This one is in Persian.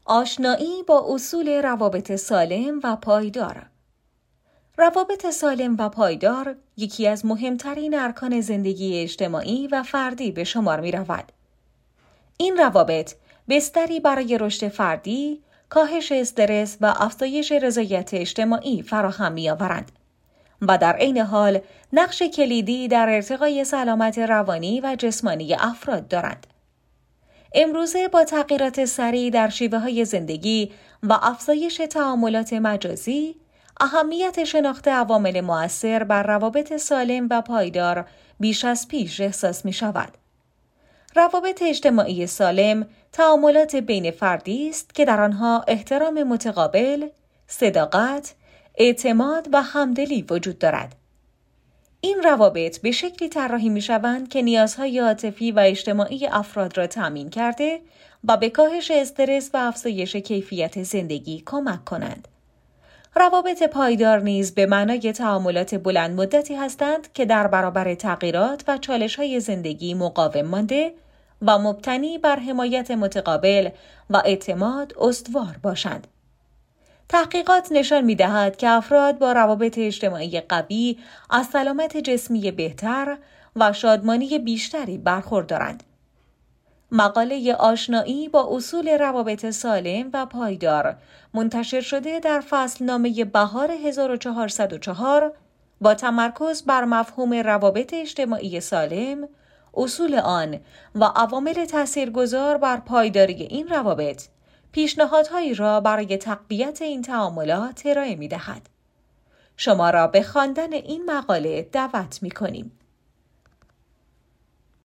آشنایی با اصول روابط سالم و پایدار. روابط سالم و پایدار یکی از مهمترین ارکان زندگی اجتماعی و فردی به شمار می رود. این روابط بستری برای رشد فردی، کاهش استرس و افزایش رضایت اجتماعی فراهم می آورند و در عین حال نقش کلیدی در ارتقای سلامت روانی و جسمانی افراد دارند. امروزه با تغییرات سریع در شیوه‌های زندگی و افزایش تعاملات مجازی، اهمیت شناخت عوامل مؤثر بر روابط سالم و پایدار بیش از پیش احساس می‌شود. روابط اجتماعی سالم تعاملات بین فردی است که در آنها احترام متقابل، صداقت، اعتماد و همدلی وجود دارد. این روابط به شکلی طراحی می‌شوند که نیازهای عاطفی و اجتماعی افراد را تامین کرده و به کاهش استرس و افزایش کیفیت زندگی کمک کنند. روابط پایدار نیز به معنای تعاملات بلند مدتی هستند که در برابر تغییرات و چالش‌های زندگی مقاوم مانده و مبتنی بر حمایت متقابل و اعتماد استوار باشند. تحقیقات نشان می‌دهد که افراد با روابط اجتماعی قوی از سلامت جسمی بهتر و شادمانی بیشتری برخوردارند. مقاله آشنایی با اصول روابط سالم و پایدار منتشر شده در فصلنامه بهار 1404 با تمرکز بر مفهوم روابط اجتماعی سالم، اصول آن و عوامل تاثیرگذار بر پایداری این روابط، پیشنهادهایی را برای تقویت این تعاملات ارائه می‌دهد. شما را به خواندن این مقاله دعوت می‌کنیم.